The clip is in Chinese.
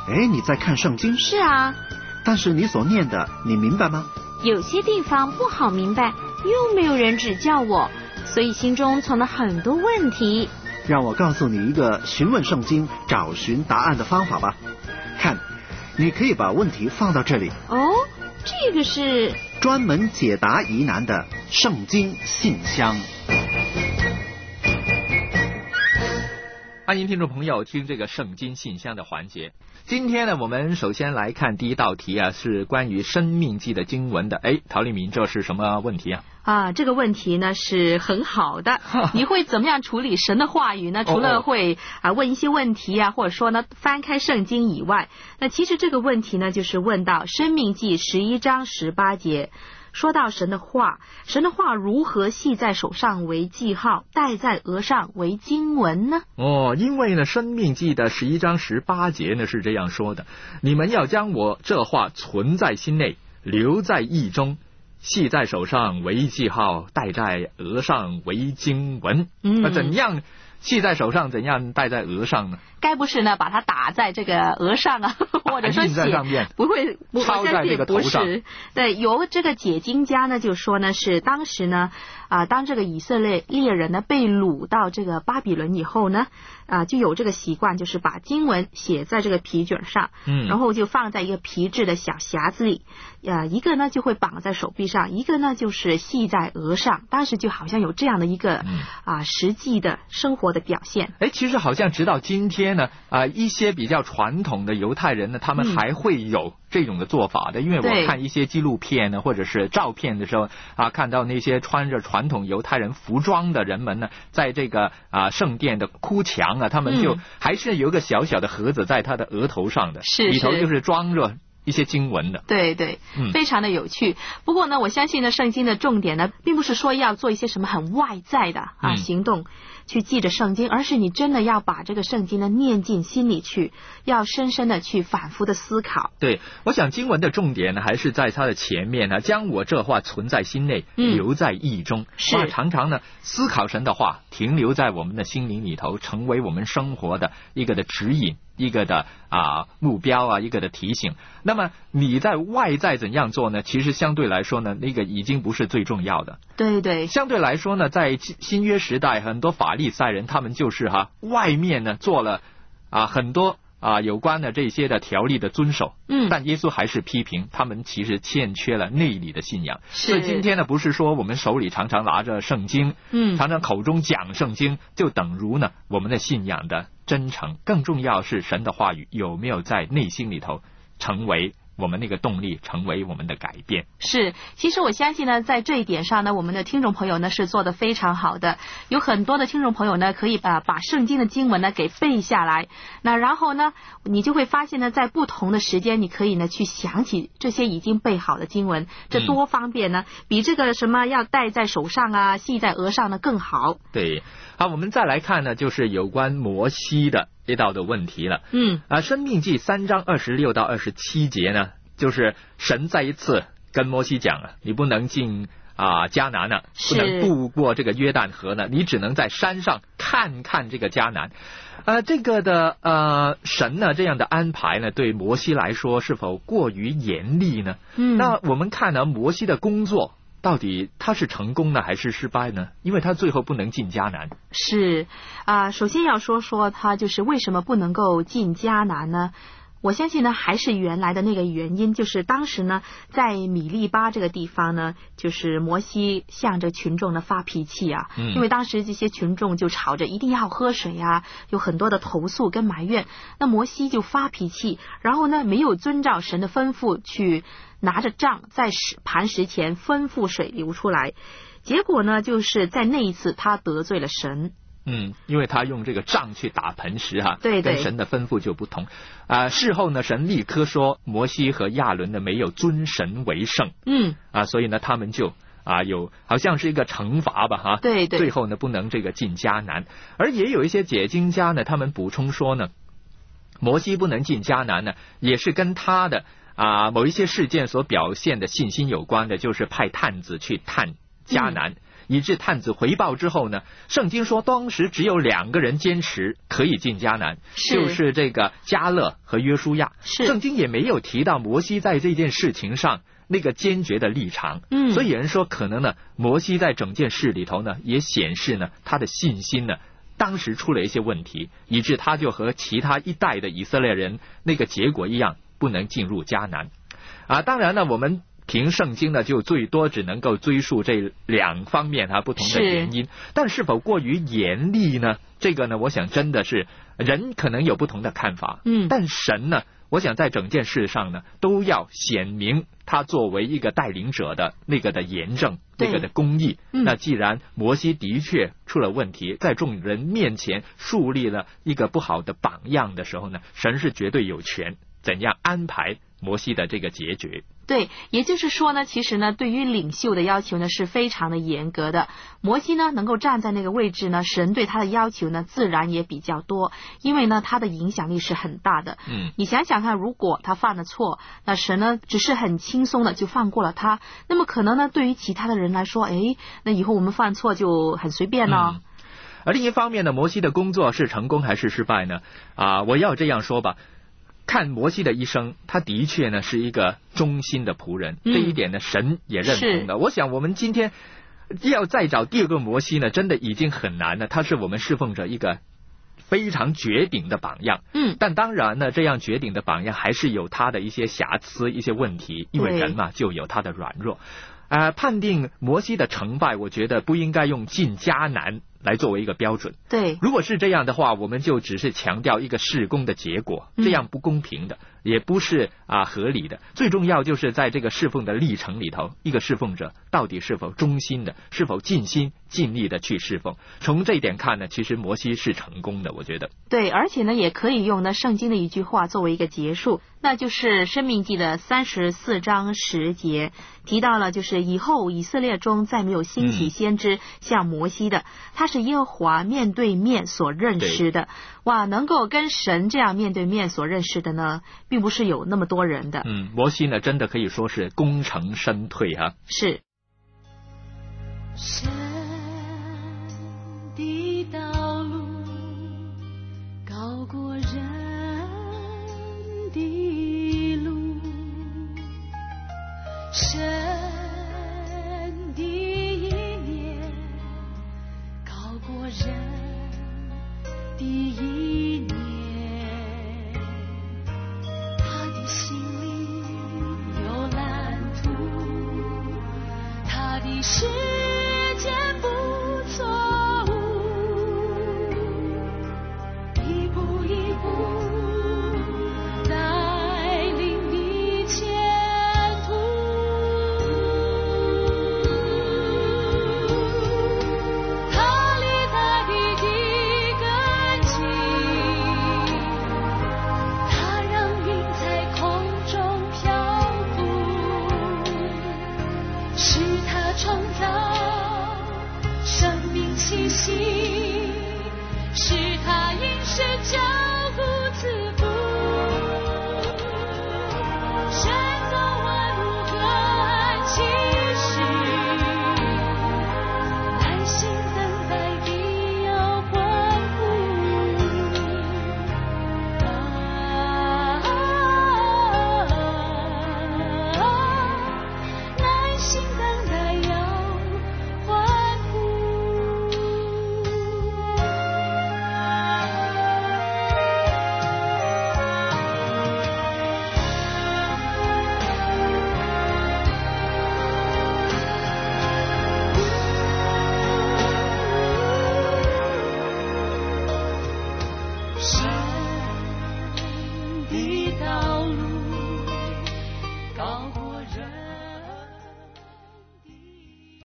哎，你在看圣经？ 是啊。 但是你所念的，你明白吗？ 有些地方不好明白，又没有人指教我，所以心中存了很多问题。 让我告诉你一个询问圣经、找寻答案的方法吧。看，你可以把问题放到这里。 哦，这个是专门解答疑难的圣经信箱。 欢迎听众朋友听这个圣经信箱的环节。今天呢，我们首先来看第一道题啊，是关于申命记的经文的。哎，陶丽敏，这是什么问题啊？ 这个问题呢是很好的。你会怎么样处理神的话语呢？除了会问一些问题啊，或者说呢翻开圣经以外，那其实这个问题呢就是问到申命记11章18节。说到神的话，神的话如何系在手上为记号，戴在额上为经文呢？ 因为呢，申命记的11章18节呢是这样说的：你们要将我这话存在心内，留在意中，系在手上为记号，戴在额上为经文。怎样系在手上，怎样戴在额上呢？ 该不是呢把它打在这个额上啊，或者说印在上面， 不会抄在这个头上。 对，有这个解经家呢就说呢，是当时呢当这个以色列人呢被掳到这个巴比伦以后呢就有这个习惯，就是把经文写在这个皮卷上，然后就放在一个皮质的小匣子里，一个呢就会绑在手臂上，一个呢就是系在额上。当时就好像有这样的一个实际的生活的表现。 其实好像直到今天呢一些比较传统的犹太人呢，他们还会有这种的做法的。因为我看一些纪录片呢或者是照片的时候看到那些穿着传统犹太人服装的人们呢，在这个圣殿的哭墙他们就还是有一个小小的盒子在他的额头上的，里头就是装着一些经文的。 对对，非常的有趣。不过呢，我相信呢，圣经的重点呢，并不是说要做一些什么很外在的行动去记着圣经，而是你真的要把这个圣经呢念进心里去，要深深的去反复的思考。 对，我想经文的重点呢，还是在它的前面呢，将我这话存在心内，留在意中。 是常常呢思考神的话，停留在我们的心灵里头，成为我们生活的一个的指引，一个的目标一个的提醒。那么你在外在怎样做呢？其实相对来说呢，那个已经不是最重要的。 对对， 相对来说呢，在新约时代，很多法利赛人他们就是外面呢做了很多有关的这些的条例的遵守，但耶稣还是批评他们其实欠缺了内里的信仰。所以今天呢，不是说我们手里常常拿着圣经，常常口中讲圣经，就等如呢我们的信仰的真诚。更重要是神的话语有没有在内心里头成为我们那个动力，成为我们的改变。 是，其实我相信呢，在这一点上呢，我们的听众朋友呢是做得非常好的。有很多的听众朋友呢，可以把圣经的经文呢给背下来。那然后呢，你就会发现呢，在不同的时间，你可以呢去想起这些已经背好的经文，这多方便呢，比这个什么要戴在手上系在额上呢更好。 对，好，我们再来看呢，就是有关摩西的这道的问题了。申命记3章26到27节呢，就是神再一次跟摩西讲你不能进迦南不能渡过这个约旦河呢，你只能在山上看看这个迦南。这个的神呢这样的安排呢，对摩西来说是否过于严厉呢？那我们看摩西的工作到底他是成功呢还是失败呢？因为他最后不能进迦南。 是首先要说他就是为什么不能够进迦南呢？我相信呢，还是原来的那个原因，就是当时呢，在米利巴这个地方呢，就是摩西向着群众呢发脾气因为当时这些群众就吵着一定要喝水有很多的投诉跟埋怨。那摩西就发脾气，然后呢，没有遵照神的吩咐去拿着杖在磐石前吩咐水流出来，结果呢，就是在那一次他得罪了神。 因为他用这个杖去打磐石对， 跟神的吩咐就不同。事后呢，神立刻说摩西和亚伦呢没有尊神为圣。所以呢，他们就有好像是一个惩罚吧对， 最后呢不能这个进迦南。而也有一些解经家呢，他们补充说呢，摩西不能进迦南呢，也是跟他的某一些事件所表现的信心有关的，就是派探子去探迦南。 以致探子回报之后呢，圣经说当时只有2个人坚持可以进迦南，就是这个迦勒和约书亚。圣经也没有提到摩西在这件事情上那个坚决的立场。所以有人说可能呢，摩西在整件事里头呢，也显示呢他的信心呢当时出了一些问题，以致他就和其他一代的以色列人那个结果一样，不能进入迦南。当然呢，我们凭圣经呢，就最多只能够追溯这2方面不同的原因，但是否过于严厉呢？这个呢，我想真的是人可能有不同的看法。但神呢，我想在整件事上呢，都要显明他作为一个带领者的那个的严正，那个的公义。那既然摩西的确出了问题，在众人面前树立了一个不好的榜样的时候呢，神是绝对有权怎样安排摩西的这个结局。 对，也就是说呢，其实呢，对于领袖的要求呢是非常的严格的。摩西呢能够站在那个位置呢，神对他的要求呢自然也比较多，因为呢他的影响力是很大的。你想想看，如果他犯了错，那神呢只是很轻松的就放过了他，那么可能呢对于其他的人来说，那以后我们犯错就很随便了。 而另一方面呢，摩西的工作是成功还是失败呢？我要这样说吧，看摩西的一生，他的确呢是一个忠心的仆人，这一点呢神也认同的。我想我们今天要再找第2个摩西呢，真的已经很难了。他是我们侍奉者一个非常绝顶的榜样。但当然呢，这样绝顶的榜样还是有他的一些瑕疵、一些问题，因为人嘛就有他的软弱。判定摩西的成败，我觉得不应该用进迦南来作为一个标准。 对， 如果是这样的话，我们就只是强调一个事工的结果，这样不公平的，也不是合理的。最重要就是在这个侍奉的历程里头，一个侍奉者到底是否忠心的，是否尽心尽力的去侍奉。从这一点看呢，其实摩西是成功的，我觉得。 对，而且呢，也可以用呢圣经的一句话作为一个结束，那就是申命记的34章10节提到了，就是以后以色列中再没有兴起先知像摩西的，他是耶和华面对面所认识的。哇，能够跟神这样面对面所认识的呢，并不是有那么多人的。 摩西呢，真的可以说是功成身退是。 神的道路高过人的路，神